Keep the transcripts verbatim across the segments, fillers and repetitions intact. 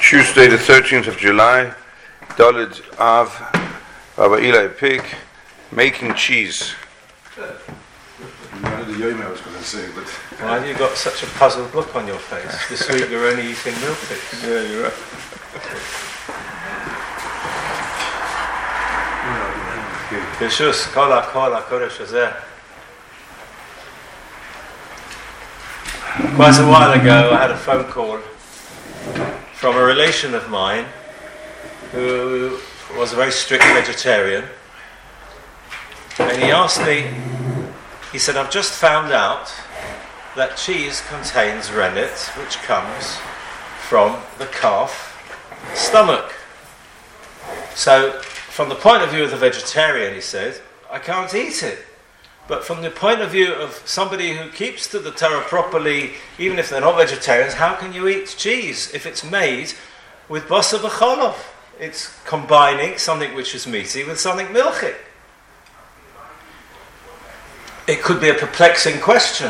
Tuesday, the thirteenth of July, Daled Av, Rabbi Eli Pig, making cheese. None of the yom I was going to say, but why have you got such a puzzled look on your face? This week you're only eating milk picks. yeah, you're right. B'shus kol hakol hakodesh hazeh. Quite a while ago, I had a phone call from a relation of mine who was a very strict vegetarian, and he asked me, he said, I've just found out that cheese contains rennet, which comes from the calf stomach. So, from the point of view of the vegetarian, he said, I can't eat it. But from the point of view of somebody who keeps to the Torah properly, even if they're not vegetarians, how can you eat cheese if it's made with basar v'cholov? It's combining something which is meaty with something milchik. It could be a perplexing question.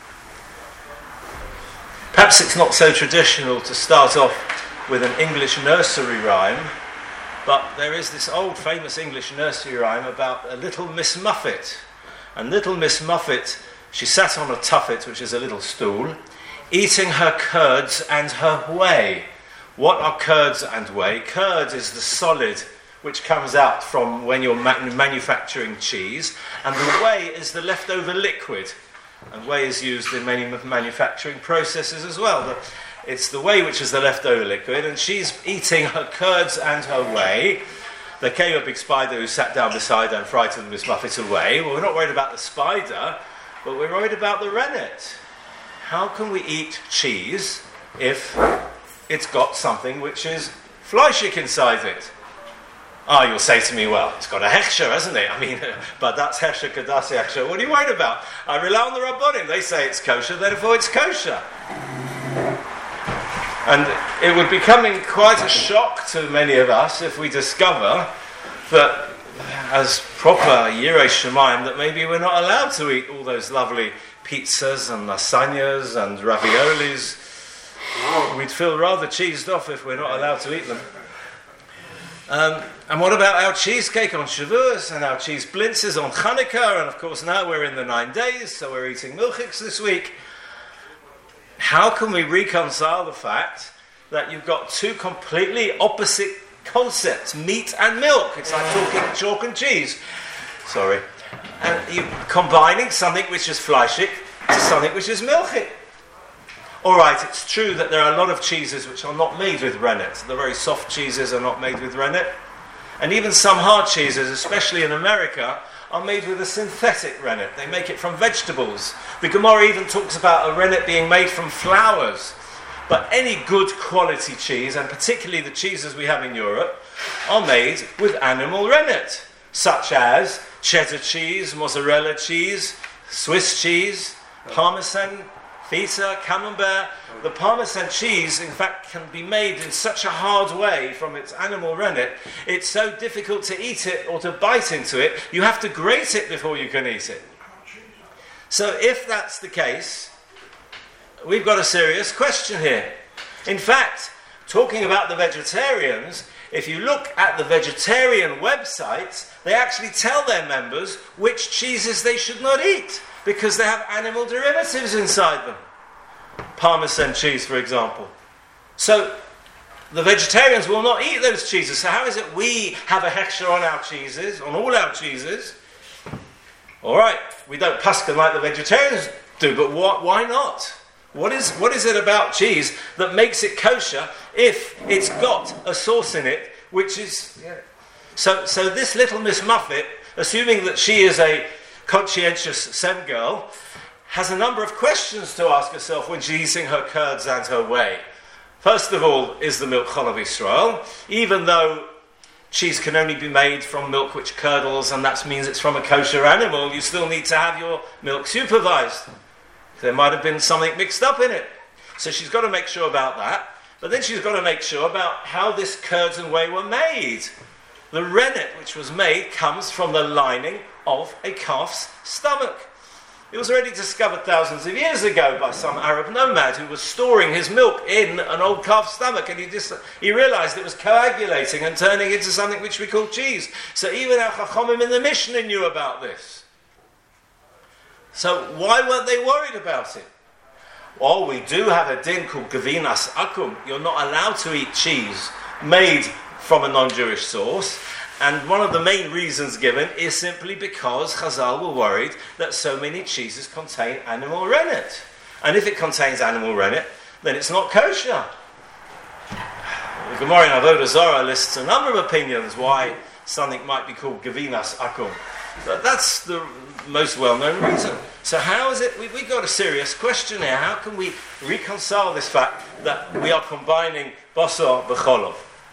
Perhaps it's not so traditional to start off with an English nursery rhyme, but there is this old famous English nursery rhyme about a little Miss Muffet. And little Miss Muffet, she sat on a tuffet, which is a little stool, eating her curds and her whey. What are curds and whey? Curds is the solid which comes out from when you're ma- manufacturing cheese, and the whey is the leftover liquid. And whey is used in many manufacturing processes as well. The, it's the whey which is the leftover liquid, and she's eating her curds and her whey. There came a big spider who sat down beside her and frightened Miss Muffet away. Well, we're not worried about the spider, but we're worried about the rennet. How can we eat cheese if it's got something which is fleischig inside it? Ah, you'll say to me, well, it's got a hechsher, hasn't it? I mean, but that's hechsher, kadasi hechsher. What are you worried about? I rely on the Rabbonim. They say it's kosher, therefore it's kosher. And it would be coming quite a shock to many of us if we discover that, as proper Yirei Shemayim, that maybe we're not allowed to eat all those lovely pizzas and lasagnas and raviolis. We'd feel rather cheesed off if we're not allowed to eat them. Um, and what about our cheesecake on Shavuos and our cheese blintzes on Chanukah? And of course now we're in the nine days, so we're eating milchiks this week. How can we reconcile the fact that you've got two completely opposite concepts, meat and milk? It's like talking chalk and cheese. Sorry. And you're combining something which is fleischig to something which is milchig. Alright, it's true that there are a lot of cheeses which are not made with rennet. The very soft cheeses are not made with rennet. And even some hard cheeses, especially in America, are made with a synthetic rennet. They make it from vegetables. The Gemara even talks about a rennet being made from flowers. But any good quality cheese, and particularly the cheeses we have in Europe, are made with animal rennet, such as cheddar cheese, mozzarella cheese, Swiss cheese, Parmesan, feta, camembert. The Parmesan cheese, in fact, can be made in such a hard way from its animal rennet, it's so difficult to eat it or to bite into it, you have to grate it before you can eat it. So if that's the case, we've got a serious question here. In fact, talking about the vegetarians, if you look at the vegetarian websites, they actually tell their members which cheeses they should not eat, because they have animal derivatives inside them. Parmesan cheese, for example. So, the vegetarians will not eat those cheeses. So how is it we have a hechsher on our cheeses, on all our cheeses? Alright, we don't paskin like the vegetarians do, but what, why not? What is, what is it about cheese that makes it kosher if it's got a sauce in it, which is... Yeah. So, so this little Miss Muffet, assuming that she is a conscientious Sem girl, has a number of questions to ask herself when she's eating her curds and her whey. First of all, is the milk chalav Yisrael? Even though cheese can only be made from milk which curdles, and that means it's from a kosher animal, you still need to have your milk supervised. There might have been something mixed up in it. So she's got to make sure about that. But then she's got to make sure about how this curds and whey were made. The rennet which was made comes from the lining of a calf's stomach. It was already discovered thousands of years ago by some Arab nomad who was storing his milk in an old calf's stomach, and he just he realized it was coagulating and turning into something which we call cheese. So even our Chachamim in the Mishnah knew about this. So why weren't they worried about it? Well, we do have a din called Gavinas Akum. You're not allowed to eat cheese made from a non-Jewish source. And one of the main reasons given is simply because Chazal were worried that so many cheeses contain animal rennet. And if it contains animal rennet, then it's not kosher. The Gemara in Avodah Zarah lists a number of opinions why something might be called Gavinas Akum. But that's the most well-known reason. So how is it, we, we've got a serious question here. How can we reconcile this fact that we are combining basar b'cholov?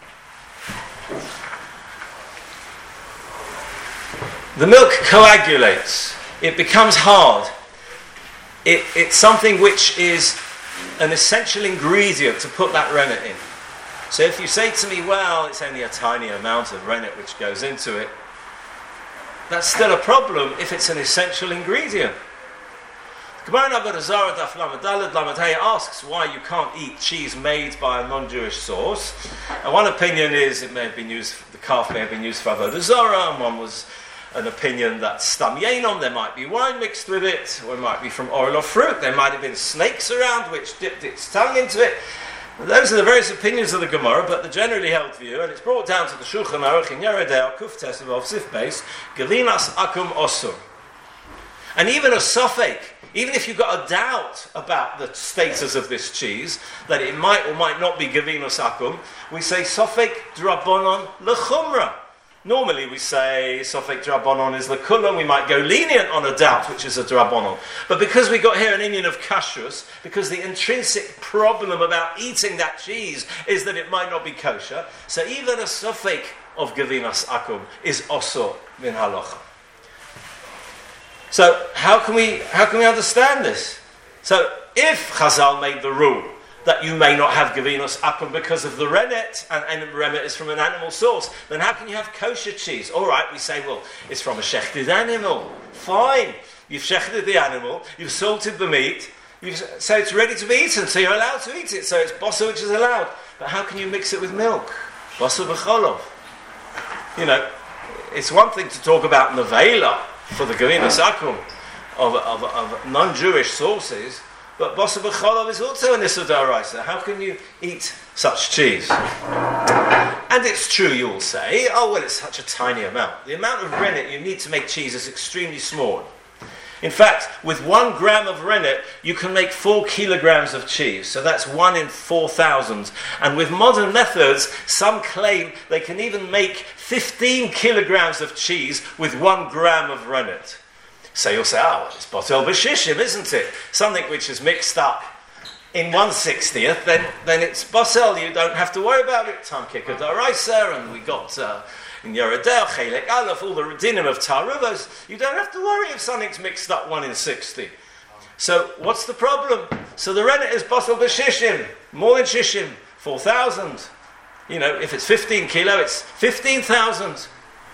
The milk coagulates. It becomes hard. It, it's something which is an essential ingredient to put that rennet in. So if you say to me, well, it's only a tiny amount of rennet which goes into it, that's still a problem if it's an essential ingredient. Gemara in Avodah Zarah Daf Lamed Daled Lamed Hey asks why you can't eat cheese made by a non-Jewish source. And one opinion is it may have been used, the calf may have been used for Avodah Zarah, and one was an opinion that stam yenom, there might be wine mixed with it, or it might be from oil or fruit. There might have been snakes around which dipped its tongue into it. Those are the various opinions of the Gemara, but the generally held view, and it's brought down to the Shulchan Aruch in Yoreh De'ah, Kuf Tesvav of Sif Beis, Gavinas Akum Osur. And even a sofek, even if you've got a doubt about the status of this cheese, that it might or might not be Gavinas Akum, we say sofek drabonon lechumra. Normally we say Sofek Drabonon is the Kulon, we might go lenient on a doubt, which is a Drabonon. But because we got here an Indian of Kashrus, because the intrinsic problem about eating that cheese is that it might not be kosher, so even a Sofek of Gavinas Akum is Osor min Halacha. So how can we how can we understand this? So if Chazal made the rule that you may not have Gavinos Akum because of the rennet, and, and rennet is from an animal source, then how can you have kosher cheese? All right, we say, well, it's from a shechted animal. Fine. You've shechted the animal, you've salted the meat, you've, so it's ready to be eaten, so you're allowed to eat it, so it's basar which is allowed. But how can you mix it with milk? Basar b'cholov. You know, it's one thing to talk about nevela for the Gavinos Akum of, of, of non-Jewish sources, but basar b'cholov is also an issur d'oraisa. How can you eat such cheese? And it's true, you will say, oh, well, it's such a tiny amount. The amount of rennet you need to make cheese is extremely small. In fact, with one gram of rennet, you can make four kilograms of cheese. So that's one in four thousand. And with modern methods, some claim they can even make fifteen kilograms of cheese with one gram of rennet. So you'll say, oh, well, it's botel b'shishim, isn't it? Something which is mixed up in one sixtieth, then, then it's botel, you don't have to worry about it. Tam kikar d'oraisa, and we got uh, in Yoreh De'ah, Chelek Aleph, all the dinim of Taruvos. You don't have to worry if something's mixed up one in sixty. So what's the problem? So the rennet is botel b'shishim, more than shishim, four thousand. You know, if it's fifteen kilo, it's fifteen thousand.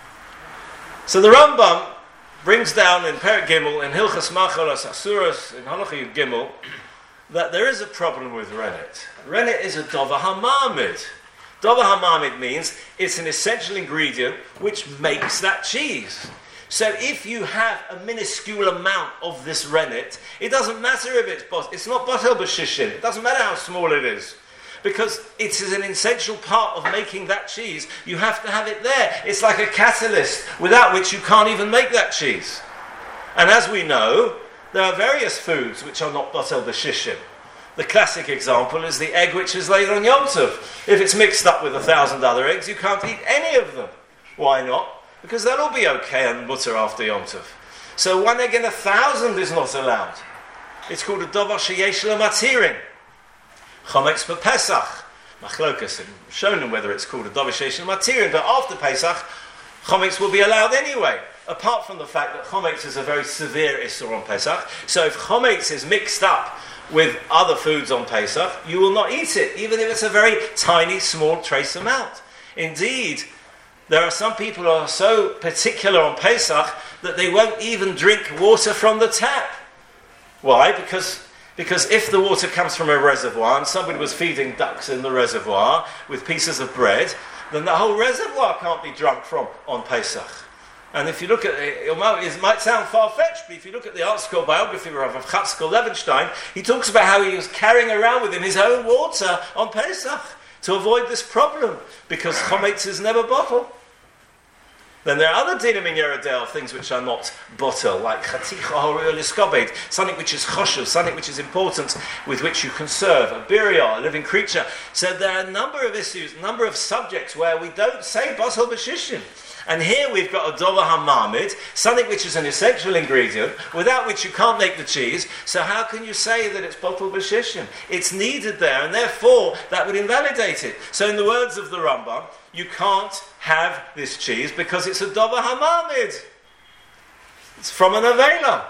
So the Rambam brings down in Perek Gimel, in Hilchas Machalas Asuras, in Halacha Yud Gimel, that there is a problem with rennet. Rennet is a dover hamamid. Dover hamamid means it's an essential ingredient which makes that cheese. So if you have a minuscule amount of this rennet, it doesn't matter if it's bot- it's not botel b'shishim. It doesn't matter how small it is, because it is an essential part of making that cheese. You have to have it there. It's like a catalyst, without which you can't even make that cheese. And as we know, there are various foods which are not botel b'shishim. The classic example is the egg which is laid on Yom Tov. If it's mixed up with a thousand other eggs, you can't eat any of them. Why not? Because they'll all be okay and mutter after Yom Tov. So one egg in a thousand is not allowed. It's called a dovar sheyesh lo matirin. Chometz b'Pesach. Machlokas, and shown them whether it's called a dovar sheyesh lo matirin, but after Pesach, chometz will be allowed anyway. Apart from the fact that chometz is a very severe issur on Pesach, so if chometz is mixed up with other foods on Pesach, you will not eat it, even if it's a very tiny, small, trace amount. Indeed, there are some people who are so particular on Pesach that they won't even drink water from the tap. Why? Because, because if the water comes from a reservoir and somebody was feeding ducks in the reservoir with pieces of bread, then the whole reservoir can't be drunk from on Pesach. And if you look at it, it might sound far-fetched, but if you look at the article biography of Rav Chatzkel Levenstein, he talks about how he was carrying around with him his own water on Pesach to avoid this problem, because chometz is never bottled. Then there are other dinim in Yerodel, things which are not bottle, like chaticha horiyah liskobed, something which is choshev, something which is important, with which you can serve, a birya, a living creature. So there are a number of issues, a number of subjects where we don't say bottle b'shishim. And here we've got a dover hamamid, something which is an essential ingredient, without which you can't make the cheese. So how can you say that it's bottle b'shishim? It's needed there, and therefore that would invalidate it. So in the words of the Rambam, you can't have this cheese because it's a dover hamamid. It's from an avela.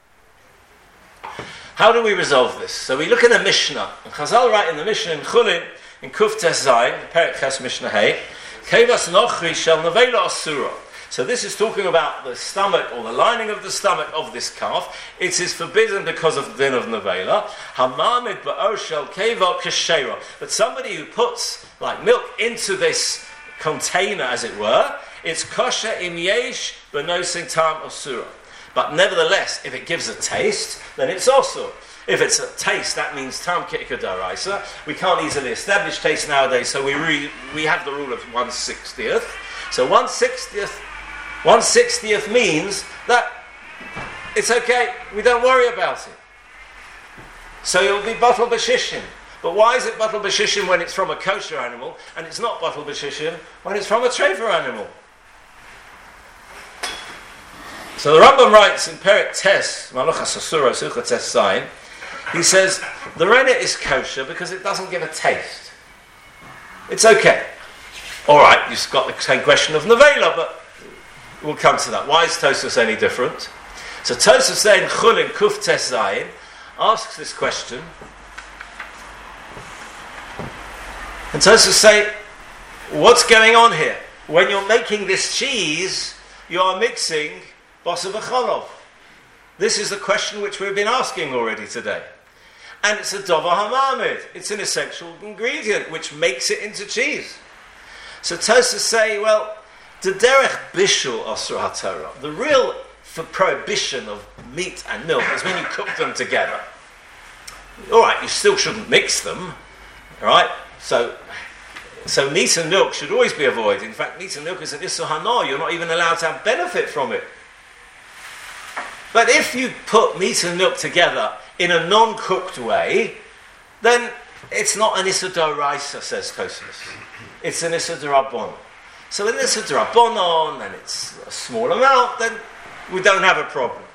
How do we resolve this? So we look in the Mishnah. And Chazal write in the Mishnah in Chulin, in Kuf Tes Zayin, Perek Ches Mishnah Hey, Kevas nochri shel nevela asura. So this is talking about the stomach or the lining of the stomach of this calf. It is forbidden because of the din of nevela. Hamamid ba'or shel keva keshera. But somebody who puts like milk into this container, as it were, it's kosher im yesh b'nosin tam asura. But nevertheless, if it gives a taste, then it's also. If it's a taste, that means tam ki'ika daraisa. We can't easily establish taste nowadays, so we re, we have the rule of one sixtieth. So one sixtieth, one sixtieth means that it's okay. We don't worry about it. So it will be bottle b'shishim. But why is it bottle b'shishim when it's from a kosher animal, and it's not bottle b'shishim when it's from a trefa animal? So the Rambam writes in Perek Tes, Maluchas Asura, Sucha Tes Zayin, he says, the rennet is kosher because it doesn't give a taste. It's okay. Alright, you've got the same question of nevela, but we'll come to that. Why is Tosfos any different? So Tosfos saying, Chulin Kuf Tes Zayin, asks this question. And Tosfos say, what's going on here? When you're making this cheese, you are mixing Basa v'cholov. This is the question which we've been asking already today. And it's a dover hamamid. It's an essential ingredient which makes it into cheese. So Tosfos say, well, the derech bishul asur haTorah, the real for prohibition of meat and milk is when you cook them together. All right, you still shouldn't mix them. All right, so so meat and milk should always be avoided. In fact, meat and milk is an issur hana. You're not even allowed to have benefit from it. But if you put meat and milk together in a non-cooked way, then it's not an issur d'oraisa, says Tosfos. It's an issur d'rabbanon. So in issur d'rabbanon, and it's a small amount, then we don't have a problem.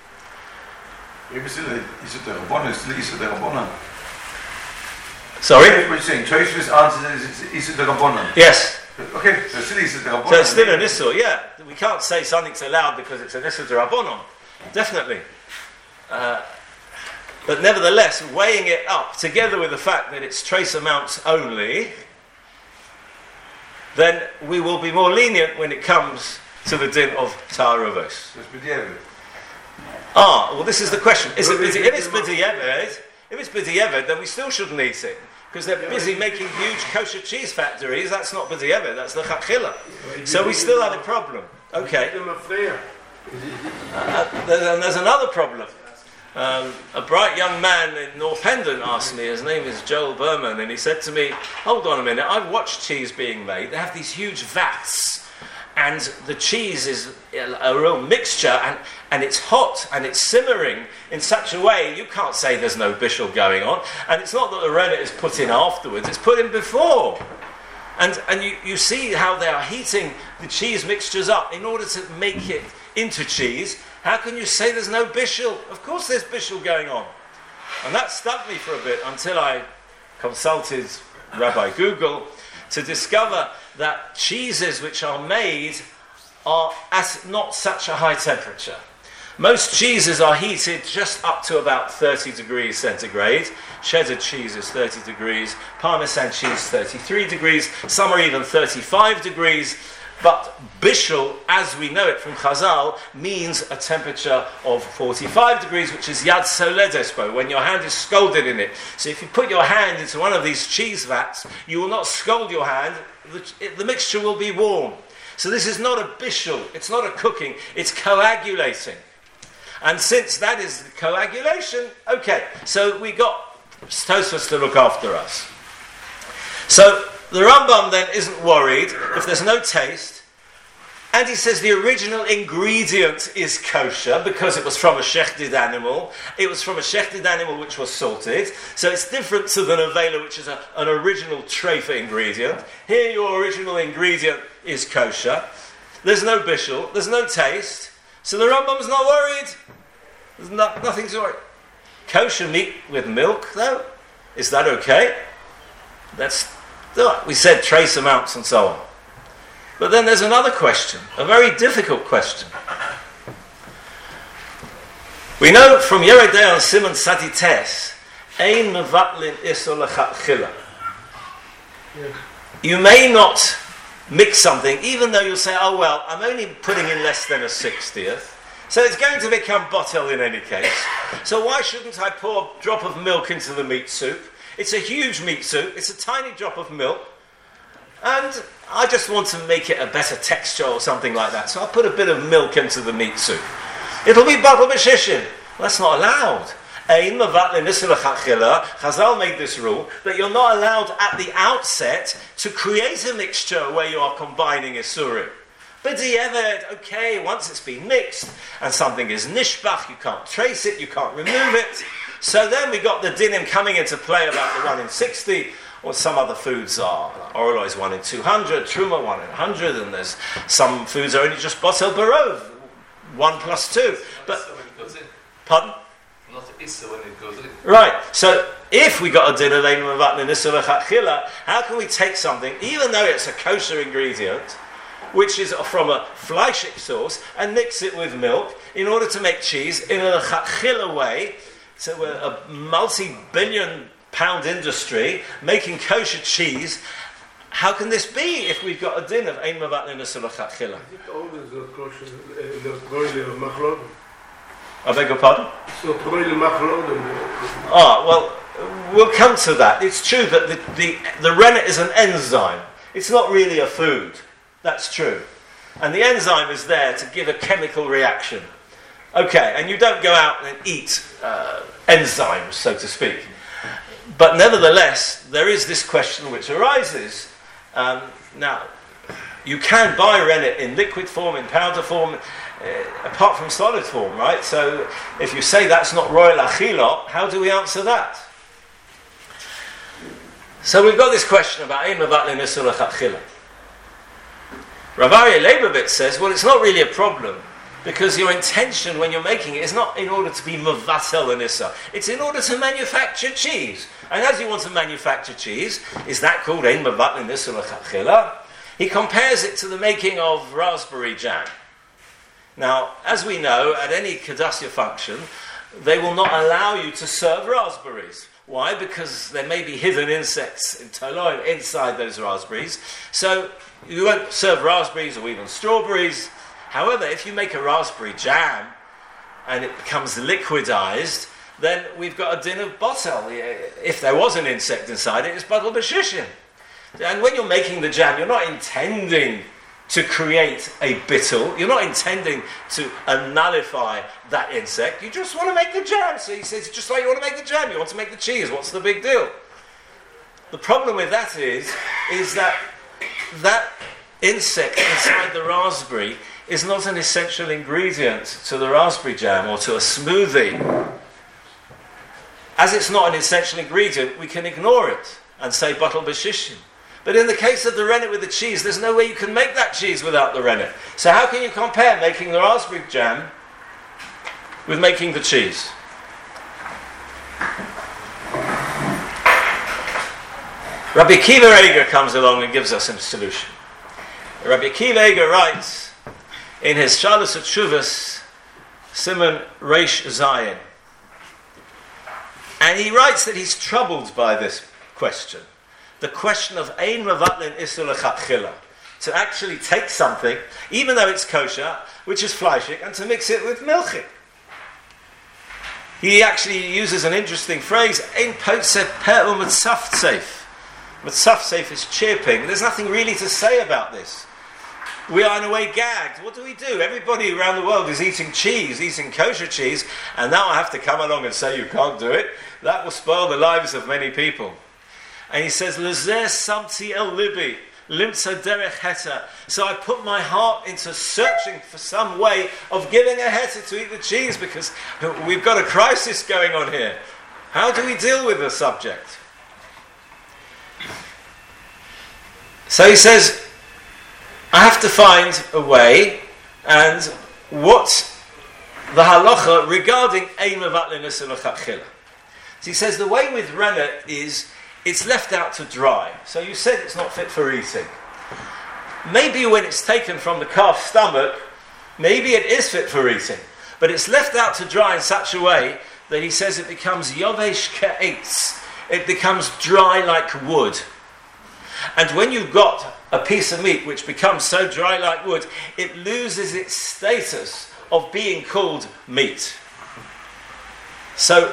Sorry? What you're saying, Tosfos answers is issur d'rabbanon. Yes. Okay, so still issur d'rabbanon. So it's still an issur, yeah. We can't say something's allowed because it's an issur d'rabbanon. Definitely. Uh, but nevertheless, weighing it up together with the fact that it's trace amounts only, then we will be more lenient when it comes to the din of ta'aruvos. Ah, well, this is the question. Is it b'di'eved? If it's b'di'eved, if it's b'di'eved, then we still shouldn't eat it. Because they're busy making huge kosher cheese factories. That's not b'di'eved, that's the chachila. So we still have a problem. Okay. Uh, and there's another problem. Um, a bright young man in North Hendon asked me, his name is Joel Berman, and he said to me, hold on a minute, I've watched cheese being made. They have these huge vats, and the cheese is a real mixture, and, and it's hot, and it's simmering in such a way, you can't say there's no bishul going on. And it's not that the rennet is put in afterwards, it's put in before. And, and you, you see how they are heating the cheese mixtures up in order to make it into cheese. How can you say there's no bishul? Of course there's bishul going on. And that stuck me for a bit until I consulted Rabbi Google to discover that cheeses which are made are at not such a high temperature. Most cheeses are heated just up to about thirty degrees centigrade. Cheddar cheese is thirty degrees, Parmesan cheese thirty-three degrees, some are even thirty-five degrees. But bishul, as we know it from Chazal, means a temperature of forty-five degrees, which is yad soledespo, when your hand is scalded in it. So if you put your hand into one of these cheese vats, you will not scald your hand, the, the mixture will be warm. So this is not a bishul, it's not a cooking, it's coagulating. And since that is the coagulation, okay, so we got Tosfos to look after us. So the Rambam then isn't worried if there's no taste, and he says the original ingredient is kosher because it was from a shechted animal. It was from a shechted animal which was salted, so it's different to the nevela, which is a, an original treifa ingredient. Here your original ingredient is kosher. There's no bishul, there's no taste, so the Rambam's not worried. There's no, nothing to worry. Kosher meat with milk, though, is that okay? That's we said trace amounts and so on. But then there's another question, a very difficult question. We know from Yered Dayan Simon Satites, Ein mevatlin isur lechatchila. You may not mix something, even though you'll say, oh well, I'm only putting in less than a sixtieth, so it's going to become botel in any case. So why shouldn't I pour a drop of milk into the meat soup? It's a huge meat soup, it's a tiny drop of milk, and I just want to make it a better texture or something like that, so I'll put a bit of milk into the meat soup. It'll be batel b'shishin. Well, that's not allowed. Ein mevatlin isur lechatchila. Chazal made this rule that you're not allowed at the outset to create a mixture where you are combining isurim. But di'evet, okay, once it's been mixed and something is nishbach, you can't trace it, you can't remove it. So then we got the dinim coming into play about the one in sixty, or some other foods are. Orlo is one in two hundred, truma one in one hundred, and there's some foods are only just botel barov, one plus two. But pardon? Not issa when it goes in. Right. So if we got a din of ein mevatlin isur lechatchila, how can we take something, even though it's a kosher ingredient, which is from a fleischig source, and mix it with milk in order to make cheese in a lechatchila way? So we're a multi-billion pound industry making kosher cheese. How can this be if we've got a din of ein mevatlin isur lechatchila? I beg your pardon? Ah, well, we'll come to that. It's true that the, the, the rennet is an enzyme. It's not really a food. That's true. And the enzyme is there to give a chemical reaction. Okay, and you don't go out and eat uh, enzymes, so to speak. But nevertheless, there is this question which arises. Um, now, you can buy rennet in liquid form, in powder form, uh, apart from solid form, right? So if you say that's not royal achila, how do we answer that? So we've got this question about ein mevatlin isur lechatchila. Rav Aryeh Leibovitz says, well, it's not really a problem, because your intention when you're making it is not in order to be mevatel an issa. It's in order to manufacture cheese. And as you want to manufacture cheese, is that called ein mevatlin isur lechatchila? He compares it to the making of raspberry jam. Now, as we know, at any Kedusha function, they will not allow you to serve raspberries. Why? Because there may be hidden insects in toloim inside those raspberries. So you won't serve raspberries or even strawberries. However, if you make a raspberry jam and it becomes liquidized, then we've got a din of botel. If there was an insect inside it, it's batel b'shishin. And when you're making the jam, you're not intending to create a bittul. You're not intending to nullify that insect. You just want to make the jam. So he says, just like you want to make the jam, you want to make the cheese. What's the big deal? The problem with that is, is that that insect inside the raspberry is not an essential ingredient to the raspberry jam or to a smoothie. As it's not an essential ingredient, we can ignore it and say batel b'shishin. But in the case of the rennet with the cheese, there's no way you can make that cheese without the rennet. So how can you compare making the raspberry jam with making the cheese? Rabbi Akiva Eger comes along and gives us a solution. Rabbi Akiva Eger writes in his Shalos Tshuvos, Simon Reish Zayin, and he writes that he's troubled by this question. The question of ein mevatlin isur lechatchila. to actually take something, even though it's kosher, which is fleischig, and to mix it with milchig. He actually uses an interesting phrase, ein potze per u'mitzaftzef. Mitzaftzef is chirping. There's nothing really to say about this. We are in a way gagged. What do we do? Everybody around the world is eating cheese, eating kosher cheese, and now I have to come along and say you can't do it. That will spoil the lives of many people. And he says, Lezeh samti el libi, limtza derech heta. So I put my heart into searching for some way of giving a heta to eat the cheese, because we've got a crisis going on here. How do we deal with the subject? So he says, I have to find a way, and what the halacha regarding ein mevatlin and lechatchila. So he says the way with rennet is it's left out to dry. So you said it's not fit for eating. Maybe when it's taken from the calf's stomach, maybe it is fit for eating, but it's left out to dry in such a way that he says it becomes yovesh ke'etz. It becomes dry like wood. And when you've got a piece of meat which becomes so dry like wood, it loses its status of being called meat. So,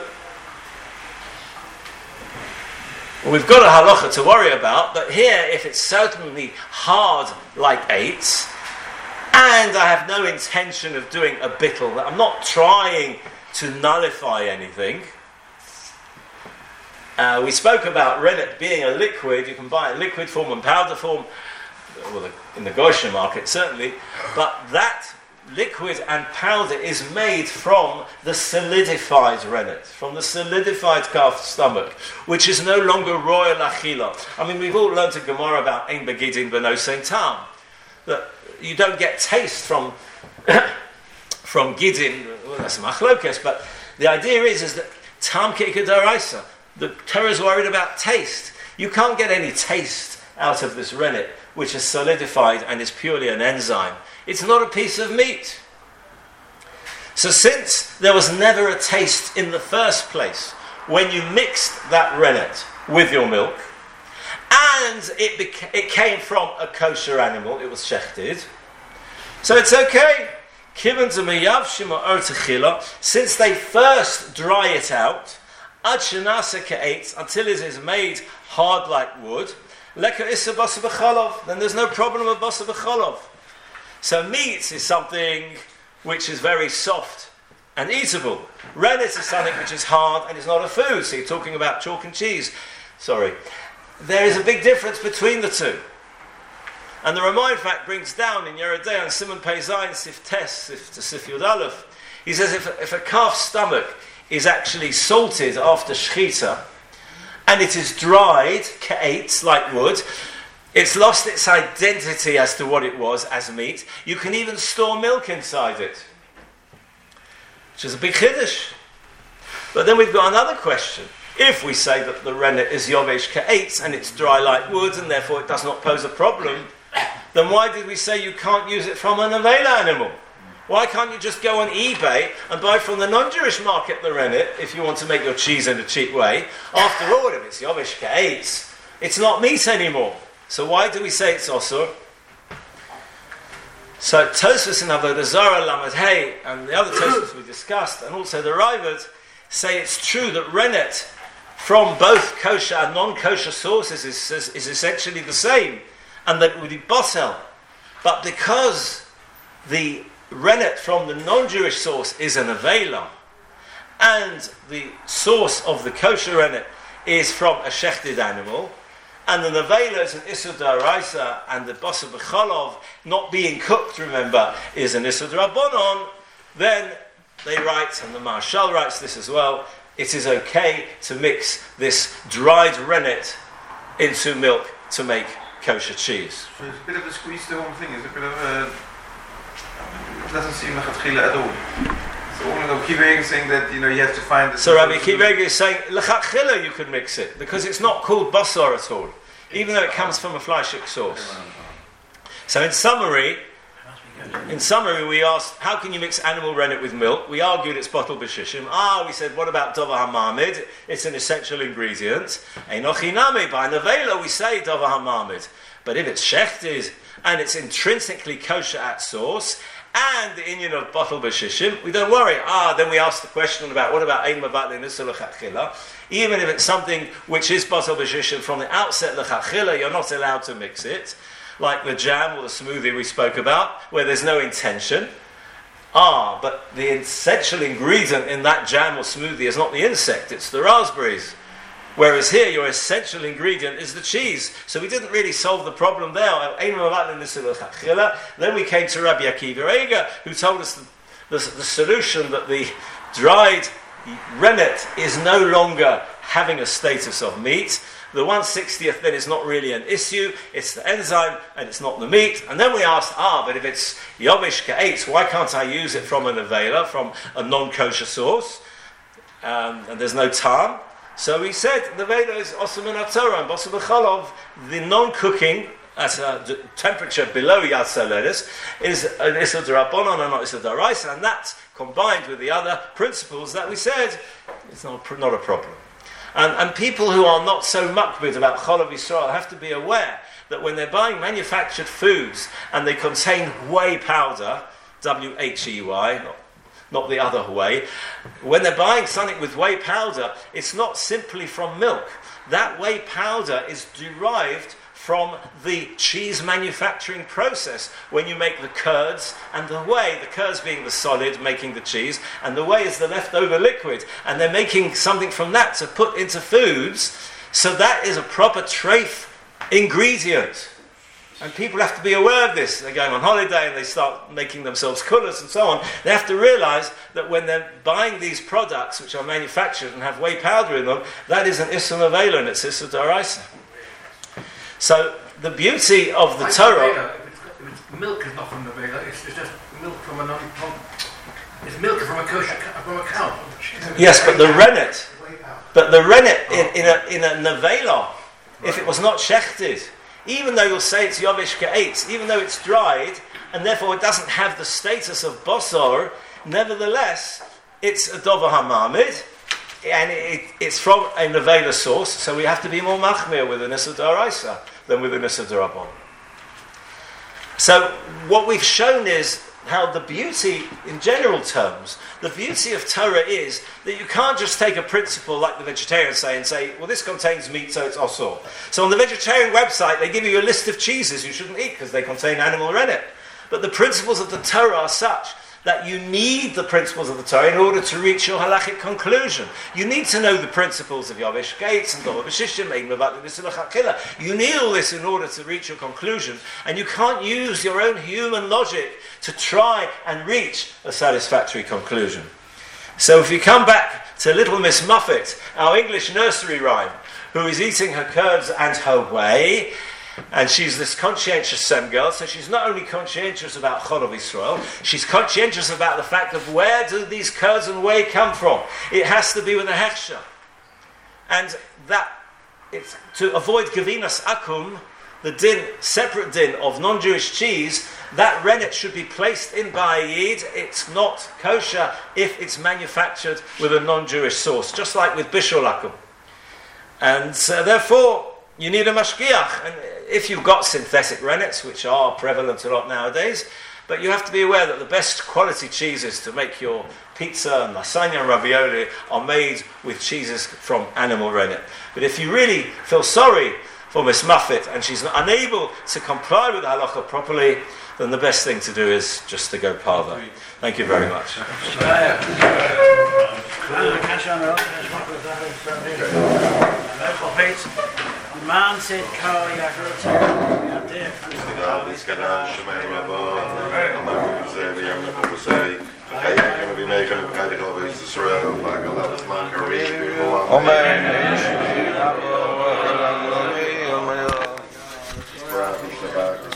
we've got a halacha to worry about, but here, if it's certainly hard like eights, and I have no intention of doing a bittul, I'm not trying to nullify anything. Uh, we spoke about rennet being a liquid. You can buy it in liquid form and powder form, well, in the Goshen market certainly, but that liquid and powder is made from the solidified rennet, from the solidified calf stomach, which is no longer royal achila. I mean, we've all learned in Gemara about ein begidin b'no sein tam, that you don't get taste from from gidin. Well, that's a machlokes, but the idea is is that tam ke'ikadaraisa. The Torah is worried about taste. You can't get any taste out of this rennet, which is solidified and is purely an enzyme. It's not a piece of meat. So since there was never a taste in the first place when you mixed that rennet with your milk, and it beca- it came from a kosher animal, it was shechted, so it's okay. Since they first dry it out, until it is made hard like wood, then there's no problem with basa b'cholov. So meat is something which is very soft and eatable. Rennet is something which is hard and is not a food. So you're talking about chalk and cheese. Sorry. There is a big difference between the two. And the Ramah, in fact, brings down in Yerodei on Simon Pei Zayin Sif Tes, Sif to Sif Yud Aleph. He says if, if a calf's stomach is actually salted after shechita, and it is dried, ka'etz, like wood, it's lost its identity as to what it was as meat. You can even store milk inside it, which is a big chiddush. But then we've got another question. If we say that the rennet is yovesh ka'etz, and it's dry like wood, and therefore it does not pose a problem, then why did we say you can't use it from an avela animal? Why can't you just go on eBay and buy from the non-Jewish market the rennet if you want to make your cheese in a cheap way? After all, if it's yovesh ka'etz, it's not meat anymore. So why do we say it's osur? So Tosfos in Avodah Zarah Lamed Hey and the other Tosfos we discussed, and also the Ravad, say it's true that rennet from both kosher and non-kosher sources is, is, is essentially the same, and that it would be bosel. But because the rennet from the non-Jewish source is an avela, and the source of the kosher rennet is from a shechted animal, and the nevela is an isur d'oraisa, and the basa b'cholov, not being cooked, remember, is an isur d'rabbanon, then they write, and the Marshal writes this as well, it is okay to mix this dried rennet into milk to make kosher cheese. So it's a bit of a squeeze the whole thing, it's a bit of a... It doesn't seem like a at all. So Rabbi Akiva is saying that, you know, you have to find... The so Rabbi Akiva is saying, l'chatchila you could mix it, because it's not called basar at all, even though it comes from a fleishik source. So in summary, in summary, we asked, how can you mix animal rennet with milk? We argued it's bottled b'shishim. Ah, we said, what about dover hamamid? It's an essential ingredient. Einoch hiname, by nevela we say dover hamamid. But if it's shechted, and it's intrinsically kosher at source, and the inyan of bottle b'shishim, we don't worry. Ah, then we ask the question about what about ein mavatli nisa l'chachila? Even if it's something which is bottle b'shishim from the outset l'chachila, you're not allowed to mix it, like the jam or the smoothie we spoke about, where there's no intention. Ah, but the essential ingredient in that jam or smoothie is not the insect, it's the raspberries. Whereas here, your essential ingredient is the cheese. So we didn't really solve the problem there. Then we came to Rabbi Akiva Eiger, who told us the, the, the solution that the dried rennet is no longer having a status of meat. The one sixtieth then is not really an issue. It's the enzyme and it's not the meat. And then we asked, ah, but if it's yovish ka'etz, why can't I use it from a nevela, from a non-kosher source? Um, and there's no tam. So he said, the Veda is osam min haTorah, and bosam b'cholov, the non-cooking at a d- temperature below Yad Soleris is an Issa D'Rabbanan and not Issa D'Oraisa, and that, combined with the other principles that we said, it's not, not a problem. And, and people who are not so makbid about Cholav Yisrael have to be aware that when they're buying manufactured foods and they contain whey powder, W H E Y, not not the other way. When they're buying something with whey powder, it's not simply from milk. That whey powder is derived from the cheese manufacturing process. When you make the curds and the whey, the curds being the solid, making the cheese, and the whey is the leftover liquid, and they're making something from that to put into foods. So that is a proper treif ingredient. And people have to be aware of this. They're going on holiday and they start making themselves colours and so on. They have to realise that when they're buying these products which are manufactured and have whey powder in them, that is an Issa Nevela and it's Issa D'Oraisa. So the beauty of the like Torah... Nevela, if, it's, if it's milk is not from Nevela, it's, it's just milk from a non... From, it's milk from a kosher, from a cow. Yes, but the rennet, but the rennet in, in a, in a Nevela, if it was not shechted, even though you'll say it's yovish ka'etz, even though it's dried, and therefore it doesn't have the status of bosor, nevertheless, it's a dover hamamid, and it, it's from a nevela source, so we have to be more machmir with an issa d'oraisa than with an issa d'rabban. So what we've shown is how the beauty, in general terms, the beauty of Torah is that you can't just take a principle like the vegetarians say and say, well, this contains meat, so it's osor. So on the vegetarian website, they give you a list of cheeses you shouldn't eat because they contain animal rennet. But the principles of the Torah are such that you need the principles of the Torah in order to reach your halachic conclusion. You need to know the principles of Yovesh Gates and Dover B'Shishim, you need all this in order to reach your conclusion, and you can't use your own human logic to try and reach a satisfactory conclusion. So if you come back to Little Miss Muffet, our English nursery rhyme, who is eating her curds and her whey, and she's this conscientious Sem girl, so she's not only conscientious about Cholav Yisrael, she's conscientious about the fact of where do these curds and whey come from. It has to be with a hechsher. And that, it's to avoid Gavinas Akum, the din, separate din of non-Jewish cheese, that rennet should be placed in Ba'ayid. It's not kosher if it's manufactured with a non-Jewish source, just like with Bishul Akum. And uh, therefore, you need a mashgiach, and if you've got synthetic rennets, which are prevalent a lot nowadays, but you have to be aware that the best quality cheeses to make your pizza and lasagna and ravioli are made with cheeses from animal rennet. But if you really feel sorry for Miss Muffet and she's unable to comply with the halacha properly, then the best thing to do is just to go parva. Thank you very much. Man said, "Carl, you heard Amen.